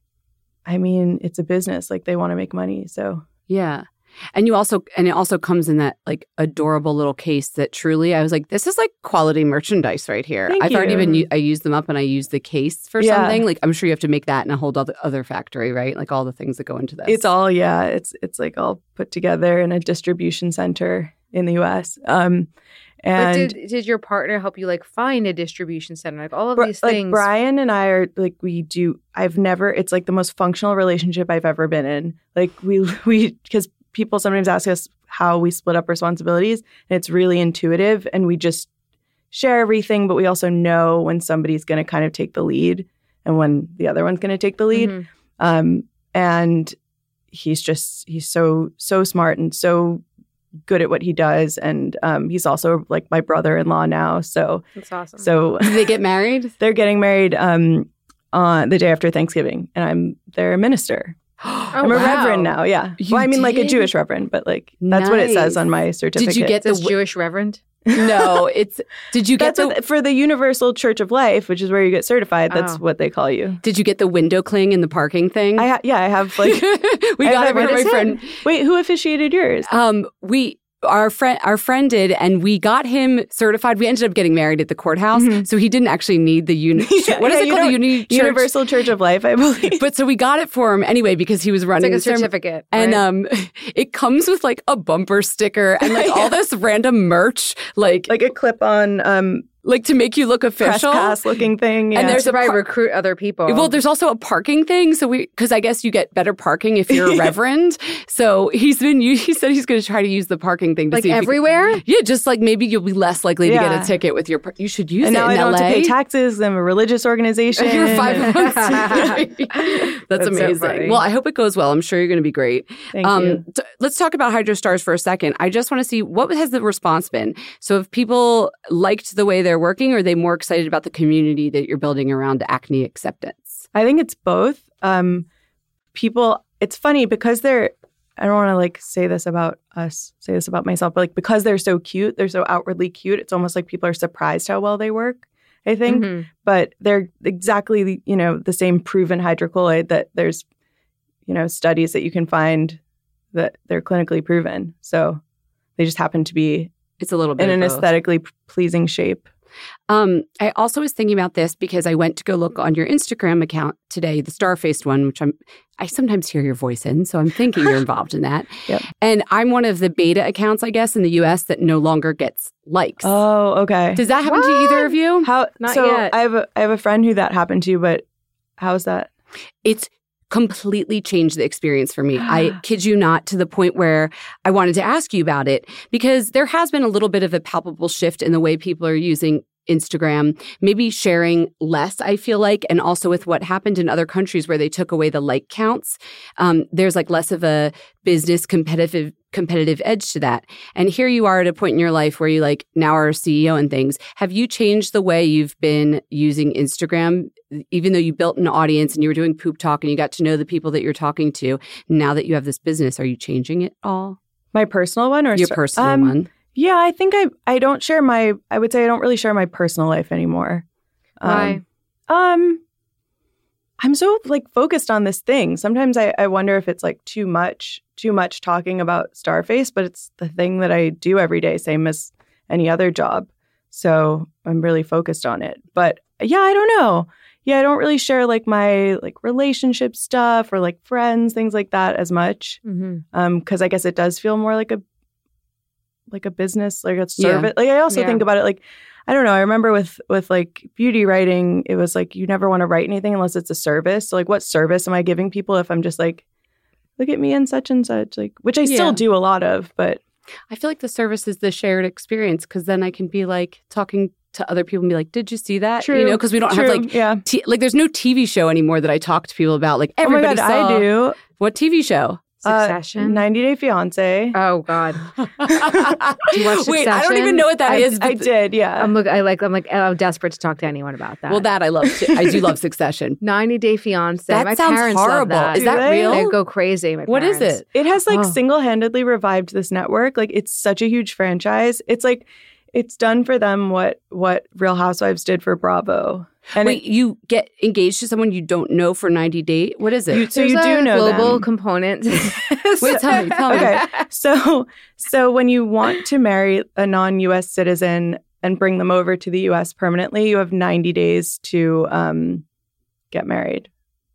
I mean, it's a business. Like they want to make money. So yeah. And you also, and it also comes in that like adorable little case that truly, I was like, this is like quality merchandise right here. Thank I've you. already been, I used them up and I used the case for Yeah. something. Like I'm sure you have to make that in a whole other, other factory, right? Like all the things that go into this. it's all, yeah, it's it's like all put together in a distribution center in the U S. Um, and but did, did your partner help you like find a distribution center? Like all of Bri- these like things. Brian and I are like, we do, I've never, it's like the most functional relationship I've ever been in. Like we, we, because people sometimes ask us how we split up responsibilities, and it's really intuitive, and we just share everything, but we also know when somebody's going to kind of take the lead and when the other one's going to take the lead. Mm-hmm. Um, and he's just, he's so, so smart and so good at what he does. And um, he's also like my brother-in-law now. So That's awesome. So Did they get married? they're getting married um, on the day after Thanksgiving, and I'm their minister. Oh, I'm a wow. reverend now, yeah. You well, I mean, like a did? Jewish reverend, but like that's what it says Nice. on my certificate. Did you get It says the Jewish reverend? No, it's, did you get That's the, what, for the Universal Church of Life, which is where you get certified. That's Oh. what they call you. did you get the window cling in the parking thing? I ha- yeah, I have like. we I got it have from what my is it? friend. Wait, who officiated yours? Um, we our friend our friend did, and we got him certified. We ended up getting married at the courthouse, so he didn't actually need the uni. Yeah, what is yeah, it you called? The don't- uni- church? Universal Church of Life, I believe. But so we got it for him anyway because he was It's running like a the ceremony. certificate. And right? um, it comes with like a bumper sticker and like all this random merch, like like, like a clip-on um, to make you look press official. pass looking thing. Yeah. And there's to a probably par- recruit other people. Well, there's also a parking thing. So we, because I guess you get better parking if you're a reverend. So he's been, he said he's going to try to use the parking thing to like see if he- everywhere? yeah, just like maybe you'll be less likely to Yeah. get a ticket with your. par- You should use and it now in I don't L A. have to pay taxes. I'm a religious organization. You're five months. That's, That's so amazing. funny. Well, I hope it goes well. I'm sure you're going to be great. Thank um, you. t- let's talk about HydroStars for a second. I just want to see what has the response been. So, if people liked the way they're working, or are they more excited about the community that you're building around acne acceptance? I think it's both. Um, people, it's funny because they're, I don't want to like say this about us, say this about myself, but like because they're so cute, they're so outwardly cute, it's almost like people are surprised how well they work, I think. Mhm. But they're exactly, the, you know, the same proven hydrocolloid that there's, you know, studies that you can find that they're clinically proven. So they just happen to be It's a little bit in an of both. aesthetically p- pleasing shape. Um, I also was thinking about this because I went to go look on your Instagram account today, the star-faced one, which I'm, I sometimes hear your voice in, so I'm thinking you're involved in that. Yep. And I'm one of the beta accounts, I guess, in the U S that no longer gets likes. Oh, okay. Does that happen to either of you? How? Not so yet. I have a I have a friend who that happened to, but how's that? It's completely changed the experience for me. I kid you not, to the point where I wanted to ask you about it, because there has been a little bit of a palpable shift in the way people are using Instagram, maybe sharing less, I feel like, and also with what happened in other countries where they took away the like counts, um, there's like less of a business competitive competitive edge to that. And here you are at a point in your life where you like now are a C E O and things. Have you changed the way you've been using Instagram, even though you built an audience and you were doing poop talk and you got to know the people that you're talking to? Now that you have this business, are you changing it all? My personal one or your personal um, one? Yeah, I think I I don't share my, I would say I don't really share my personal life anymore. Why? Um, um I'm so like focused on this thing. Sometimes I, I wonder if it's like too much, too much talking about Starface, but it's the thing that I do every day, same as any other job. So I'm really focused on it. But yeah, I don't know. Yeah, I don't really share like my like relationship stuff or like friends, things like that as much. Mm-hmm. Um, because I guess it does feel more like a like a business, like a service. Yeah. Like I also Yeah. think about it like, I don't know. I remember with with like beauty writing, it was like you never want to write anything unless it's a service. So like, what service am I giving people if I'm just like, look at me and such and such, like, which I Yeah. still do a lot of, but I feel like the service is the shared experience, because then I can be like talking to other people and be like, did you see that? True. You know, because we don't True. have like, yeah. t- like there's no T V show anymore that I talk to people about. Like Oh my everybody God, saw. I do. What T V show? Succession. Uh, ninety Day Fiance. Oh God. Do you watch Wait, I don't Succession? even know what that I, is. I but- did, yeah. I'm look. I like. I'm like. I'm desperate to talk to anyone about that. Well, that I love. Too. I do love Succession. ninety Day Fiance. That My sounds parents love horrible. that. Is that Do they? real? They go crazy. My What is parents. it? It has like Oh. single-handedly revived this network. Like it's such a huge franchise. It's like it's done for them what what Real Housewives did for Bravo. And Wait, it, you get engaged to someone you don't know for ninety days? What is it? You- so There's you do a know global them. component. Wait, tell me, tell me. okay. So so when you want to marry a non-U S citizen and bring them over to the U S permanently, you have ninety days to um, get married.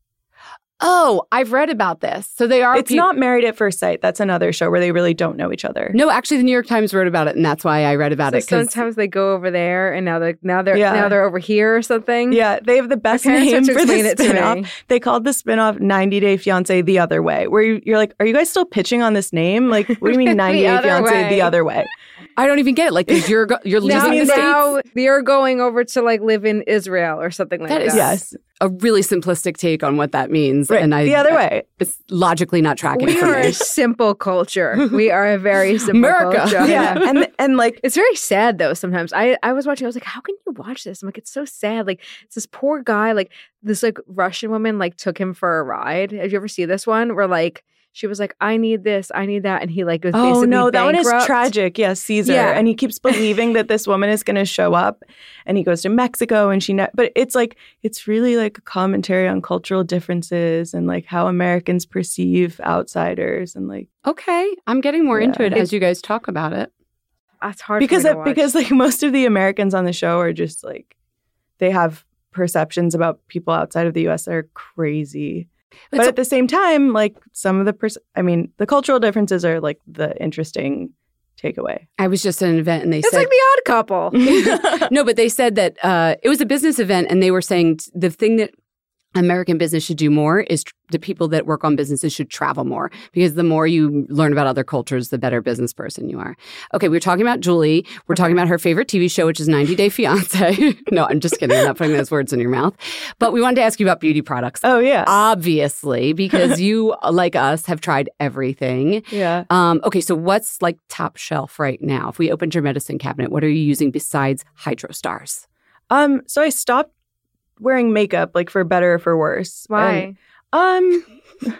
Oh, I've read about this. So they are. It's peop- not Married at First Sight. That's another show where they really don't know each other. No, actually, the New York Times wrote about it, and that's why I read about So it. 'cause- sometimes they go over there, and now they're now they're Yeah. now they're over here or something. Yeah, they have the best parents name had to for the explain it to me. spinoff. They called the spinoff ninety Day Fiance The Other Way, where you, you're like, are you guys still pitching on this name? Like, what do you mean ninety Day other Fiance way. The Other Way? I don't even get it. Like, 'cause you're go- you're Now, leaving the States. now you're going over to like live in Israel or something like That that. is Yes. a really simplistic take on what that means. Right. And I, The other way. It's logically not tracking We for are me. a simple culture. We are a very simple America. culture. Yeah. and and like It's very sad though sometimes. I, I was watching, I was like, how can you watch this? I'm like, it's so sad. Like it's this poor guy, like this like Russian woman like took him for a ride. Have you ever seen this one? Where like she was like, I need this, I need that. And he like was oh basically no, that one is bankrupt. tragic. Yes, Caesar. Yeah. And he keeps believing that this woman is going to show up, and he goes to Mexico, and she. Ne- but it's like it's really like a commentary on cultural differences and like how Americans perceive outsiders and like Okay, I'm getting more Yeah. into it It's- as you guys talk about it. That's hard because for me to that, watch. because like most of the Americans on the show are just like they have perceptions about people outside of the U S that are crazy. But It's- at the same time, like some of the, pers- I mean, the cultural differences are like the interesting takeaway. I was just at an event and they it's said like the Odd Couple. no, but they said that uh, it was a business event, and they were saying t- the thing that American business should do more is tr- the people that work on businesses should travel more, because the more you learn about other cultures, the better business person you are. Okay, we were talking about Julie. We're talking about her favorite T V show, which is ninety Day Fiance. No, I'm just kidding. I'm not putting those words in your mouth. But we wanted to ask you about beauty products. Oh, yeah. Obviously, because you, like us, have tried everything. yeah. Um, okay, so what's like top shelf right now? If we opened your medicine cabinet, what are you using besides Hydrostars? Um, so I stopped wearing makeup, like for better or for worse. Why? And, um,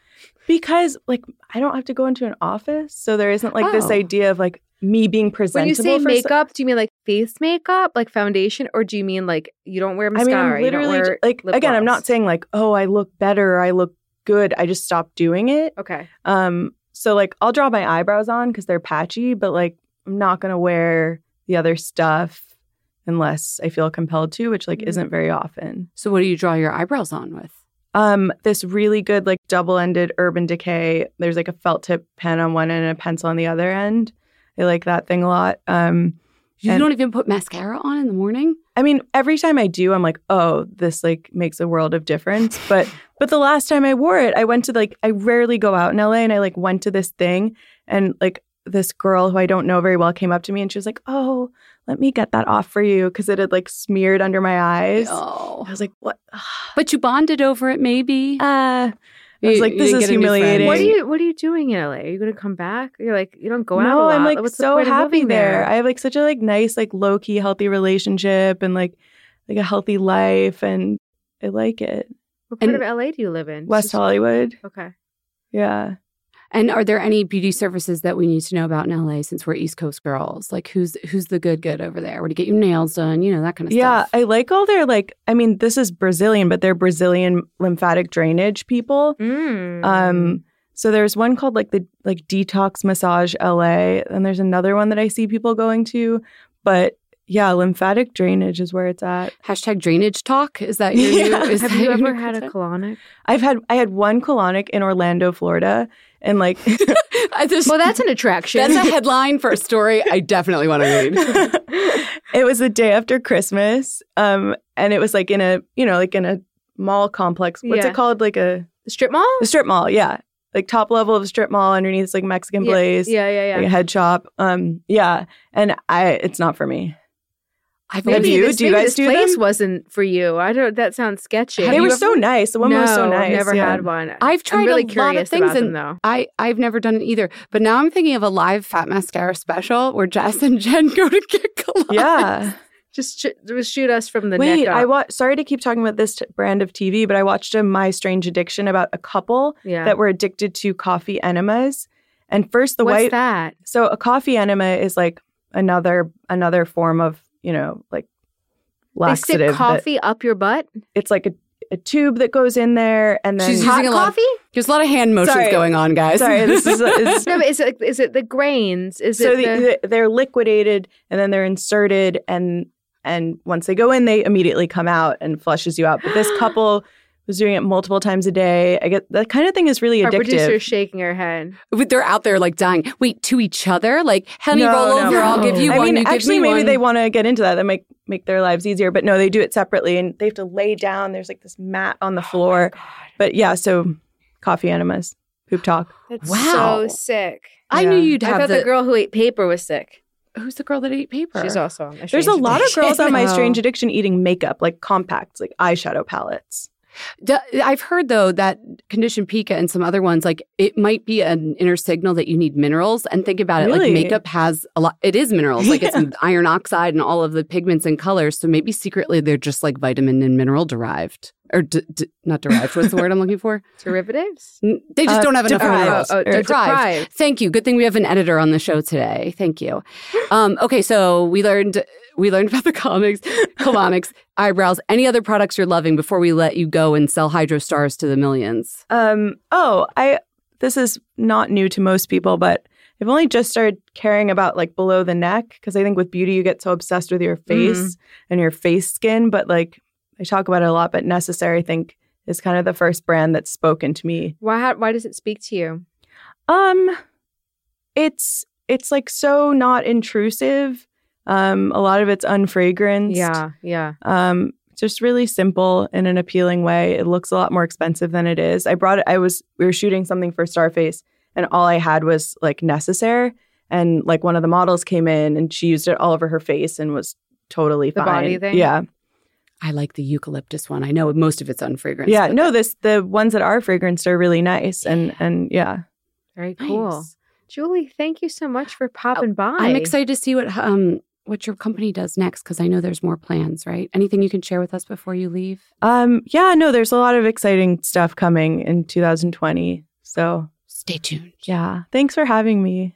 because like I don't have to go into an office, so there isn't like this Oh. idea of like me being presentable. When you say for makeup, do you mean like face makeup, like foundation, or do you mean like you don't wear I mean, mascara? I'm literally you don't wear ju- like lip again, I'm gloss? not saying like, oh, I look better or I look good. I just stopped doing it. Okay. Um, so like I'll draw my eyebrows on because they're patchy, but like I'm not gonna wear the other stuff unless I feel compelled to, which like Mhm. isn't very often. So what do you draw your eyebrows on with? Um, this really good like double-ended Urban Decay. There's like a felt tip pen on one end and a pencil on the other end. I like that thing a lot. Um, You And- don't even put mascara on in the morning? I mean, every time I do, I'm like, oh, this like makes a world of difference. But but the last time I wore it, I went to like, I rarely go out in L A, and I like went to this thing, and like this girl who I don't know very well came up to me and she was like, oh, let me get that off for you, because it had like smeared under my eyes. Oh. I was like, what? But you bonded over it, maybe? Uh, I was You- like, you this didn't is get a new friend. humiliating. What are you What are you doing in L A? Are you going to come back? You're like, you don't go out a No, lot. I'm like What's the so point of happy moving there. I have like such a like nice, like low key, healthy relationship and like like a healthy life, and I like it. What part And- of L A do you live in? West Just- Hollywood. Okay. Yeah. And are there any beauty services that we need to know about in L A since we're East Coast girls? Like who's who's the good good over there? Where to get your nails done, you know, that kind of Yeah, stuff. I like all their like, I mean, this is Brazilian, but they're Brazilian lymphatic drainage people. Mm. Um, so there's one called like the like Detox Massage L A, and there's another one that I see people going to. But yeah, lymphatic drainage is where it's at. Hashtag drainage talk. Is that your new? Yeah. Is Have that you your ever new had a concept? colonic? I've had I had one colonic in Orlando, Florida, and like I just- Well, that's an attraction. that's a headline for a story I definitely want to read. it was the day after Christmas, um, and it was like in a you know like in a mall complex. What's Yeah. it called? Like a The strip mall? a strip mall, yeah, like top level of a strip mall underneath this like Mexican Yeah, place, Yeah, yeah, yeah. like a head shop. Um, yeah, and I it's not for me. I've Have Maybe you? This, Do you maybe guys this do place them? wasn't for you. I don't. That sounds sketchy. They you were ever- so nice. The woman no, was so nice. I've never yeah. had one. I've tried I'm really a lot curious of things, about them, and though. I I've never done it either. But now I'm thinking of a live fat mascara special where Jess and Jen go to get colonics. Yeah. Just sh- just shoot us from the Wait, neck up. I watched. Sorry to keep talking about this t- brand of T V, but I watched a My Strange Addiction about a couple Yeah. that were addicted to coffee enemas. And first, the What's white. that? So a coffee enema is like another another form of you know like They laxative. stick that- coffee up your butt. it's like a, a tube that goes in there, and then She's Hot using a lot. coffee? There's a lot of hand motions Sorry. going on, guys. sorry, this is. is No, but is it is it the grains? Is so it the, the, the, they're liquidated and then they're inserted, and and once they go in, they immediately come out and flushes you out. But this couple was doing it multiple times a day. I get that kind of thing is really our addictive. producer's shaking her head? They're out there like dying. Wait, to each other? Like, let me No, roll no. over. I'll give you I one. mean, you give actually, me maybe one. they want to get into that. That make make their lives easier. But no, they do it separately, and they have to lay down. There's like this mat on the floor. But yeah, so coffee enemas, poop talk. That's Wow. so sick. I Yeah. knew you'd I have thought the, the girl who ate paper was sick. Who's the girl that ate paper? She's also on. My There's a Strange lot of Addiction. girls on My Oh. Strange Addiction eating makeup, like compacts, like eyeshadow palettes. D- I've heard though that Condition Pica and some other ones, like it might be an inner signal that you need minerals. And think about it, Really? like makeup has a lot. It is minerals, like it's iron oxide and all of the pigments and colors. So maybe secretly they're just like vitamin and mineral derived, or d- d- not derived. What's the word I'm looking for? Derivatives? N- They just Uh, don't have enough deprived. minerals. Oh, oh, deprived. deprived. Thank you. Good thing we have an editor on the show today. Thank you. Um, okay, so we learned we learned about the colonics, colonics, eyebrows. Any other products you're loving before we let you go and sell Hydro Stars to the millions? Um, oh, I this is not new to most people, but I've only just started caring about like below the neck, because I think with beauty you get so obsessed with your face and your face skin. But like I talk about it a lot, but Necessary I think is kind of the first brand that's spoken to me. Why? How, why does it speak to you? Um, it's it's like so not intrusive. Um, a lot of it's unfragranced. Yeah, yeah. Um, just really simple in an appealing way. It looks a lot more expensive than it is. I brought it. I was we were shooting something for Starface, and all I had was like Necessaire, and like one of the models came in and she used it all over her face and was totally The fine. body thing? Yeah, I like the eucalyptus one. I know most of it's unfragranced. yeah. but No, this the ones that are fragranced are really nice, and and yeah. Very cool. nice. Julie, thank you so much for popping by. I'm excited to see what um what your company does next, because I know there's more plans, right? Anything you can share with us before you leave? Um, yeah. No, there's a lot of exciting stuff coming in two thousand twenty. So Stay tuned. yeah, thanks for having me.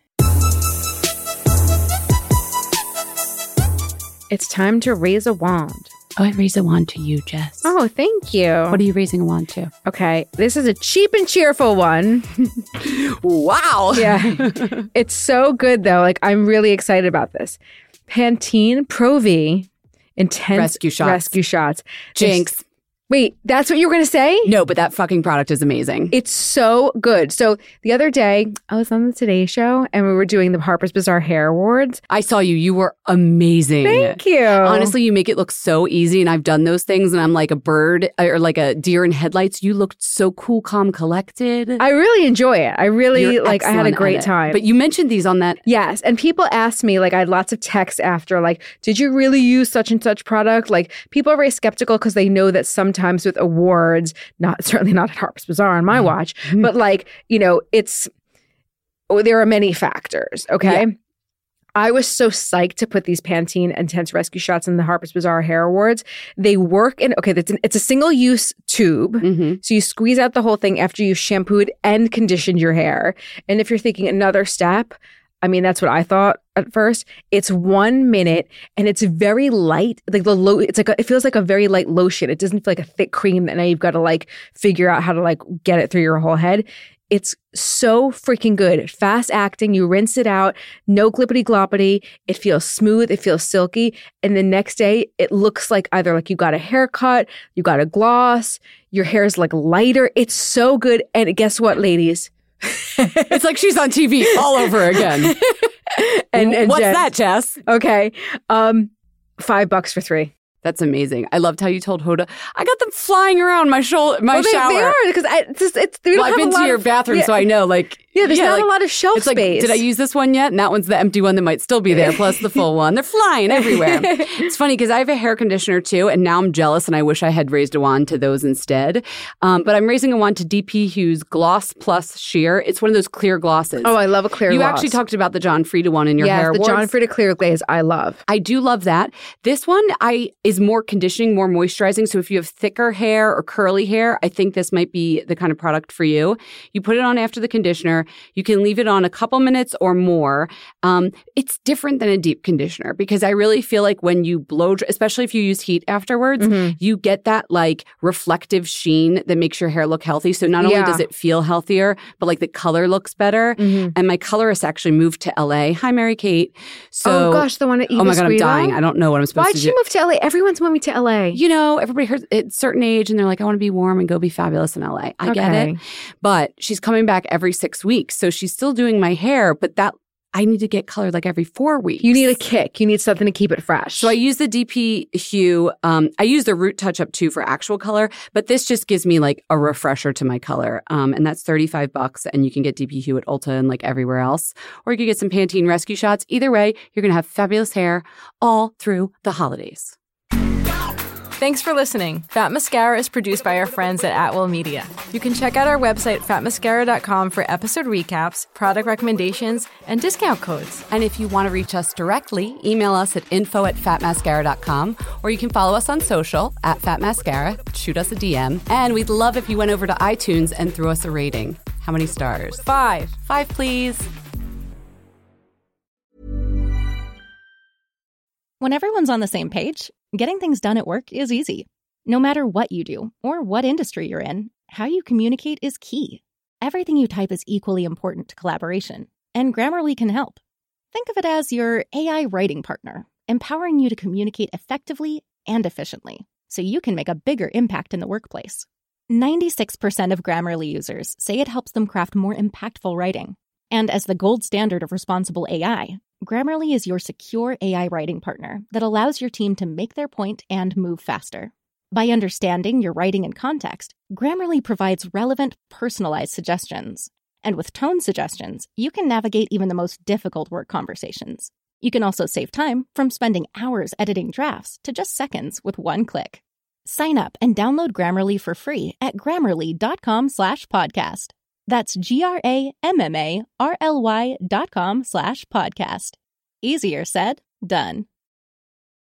It's time to raise a wand. Oh, I raise a wand to you, Jess. Oh, thank you. What are you raising a wand to? Okay, this is a cheap and cheerful one. Wow. Yeah. It's so good, though. Like, I'm really excited about this. Pantene Pro V Intense Rescue Shots. Rescue Shots. Jinx. Wait, that's what you were going to say? No, but that fucking product is amazing. It's so good. So the other day, I was on the Today Show and we were doing the Harper's Bazaar Hair Awards. I saw you. You were amazing. Thank you. Honestly, you make it look so easy, and I've done those things, and I'm like a bird or like a deer in headlights. You looked so cool, calm, collected. I really enjoy it. I really, You're like, I had a great it. time. But you mentioned these on that. Yes. And people asked me, like, I had lots of texts after, like, did you really use such and such product? Like, people are very skeptical because they know that sometimes with awards, not certainly not at Harper's Bazaar on my watch, mm-hmm. but like, you know, it's, oh, there are many factors. Okay. Yeah. I was so psyched to put these Pantene Intense Rescue Shots in the Harper's Bazaar Hair Awards. They work in, okay, it's, an, it's a single use tube. Mm-hmm. So you squeeze out the whole thing after you've shampooed and conditioned your hair. And if you're thinking another step, I mean, that's what I thought at first. It's one minute and it's very light. Like the low, it's like, a, it feels like a very light lotion. It doesn't feel like a thick cream that now you've got to like figure out how to like get it through your whole head. It's so freaking good. Fast acting. You rinse it out. No glippity gloppity. It feels smooth. It feels silky. And the next day it looks like either like you got a haircut, you got a gloss, your hair is like lighter. It's so good. And guess what, ladies? It's like she's on T V all over again. and, and what's Jen, that, Jess? Okay, um, five bucks for three. That's amazing. I loved how you told Hoda, I got them flying around my shoulder, my well, they, shower. They are because it's just it's. We don't well, I've have been a lot to your of, bathroom, yeah. so I know. Like, yeah, there's yeah, not like, a lot of shelf it's like, space. Did I use this one yet? And that one's the empty one that might still be there, plus the full one. They're flying everywhere. It's funny because I have a hair conditioner too, and now I'm jealous, and I wish I had raised a wand to those instead. Um, but I'm raising a wand to D P Hue's Gloss Plus Sheer. It's one of those clear glosses. Oh, I love a clear you gloss. You actually talked about the John Frieda one in your yes, hair. Yes, the awards. John Frieda Clear Glaze. I love. I do love that. This one I is more conditioning, more moisturizing. So if you have thicker hair or curly hair, I think this might be the kind of product for you. You put it on after the conditioner. You can leave it on a couple minutes or more. Um, it's different than a deep conditioner because I really feel like when you blow, especially if you use heat afterwards, mm-hmm. you get that like reflective sheen that makes your hair look healthy. So not only yeah. does it feel healthier, but like the color looks better. Mm-hmm. And my colorist actually moved to L A. Hi, Mary Kate. So, oh gosh, the one at Eva Oh my God, Squeezo? I'm dying. I don't know what I'm supposed Why'd to do. Why'd she move to L A? Everyone's moving to L A. You know, everybody heard at a certain age and they're like, I want to be warm and go be fabulous in L A. I okay. get it. But she's coming back every six weeks. So she's still doing my hair, but that I need to get colored like every four weeks. You need a kick. You need something to keep it fresh. So I use the D P Hue. Um, I use the Root Touch Up too for actual color, but this just gives me like a refresher to my color. Um, and that's thirty-five bucks. And you can get D P Hue at Ulta and like everywhere else. Or you can get some Pantene Rescue Shots. Either way, you're going to have fabulous hair all through the holidays. Thanks for listening. Fat Mascara is produced by our friends at Atwell Media. You can check out our website, fat mascara dot com, for episode recaps, product recommendations, and discount codes. And if you want to reach us directly, email us at info at fat mascara dot com, or you can follow us on social at Fat Mascara, shoot us a D M, and we'd love if you went over to iTunes and threw us a rating. How many stars? Five. Five, please. When everyone's on the same page, getting things done at work is easy. No matter what you do or what industry you're in, how you communicate is key. Everything you type is equally important to collaboration, and Grammarly can help. Think of it as your A I writing partner, empowering you to communicate effectively and efficiently, so you can make a bigger impact in the workplace. ninety-six percent of Grammarly users say it helps them craft more impactful writing. And as the gold standard of responsible A I, Grammarly is your secure A I writing partner that allows your team to make their point and move faster. By understanding your writing and context, Grammarly provides relevant, personalized suggestions. And with tone suggestions, you can navigate even the most difficult work conversations. You can also save time from spending hours editing drafts to just seconds with one click. Sign up and download Grammarly for free at grammarly.com slash podcast. That's G-R-A-M-M-A-R-L-Y dot com slash podcast. Easier said, done.